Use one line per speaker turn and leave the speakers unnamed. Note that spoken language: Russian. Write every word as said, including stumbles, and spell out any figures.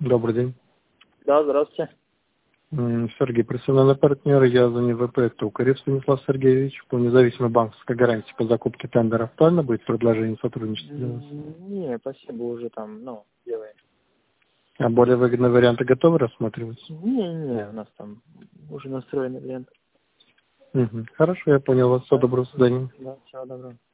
Добрый день.
Да, здравствуйте.
М, Сергей, профессиональный партнер, я звоню в ВП Токарев Станислав Сергеевич. По независимой банковской гарантии по закупке тендера актуально будет предложение сотрудничества для вас?
М, Не, спасибо, уже там, ну, делаем.
А более выгодные варианты готовы рассматривать?
Не, не, у нас там уже настроенный вариант.
Мгм. Хорошо, я понял вас. Всего
Да,
доброго, до свидания.
да, всего доброго.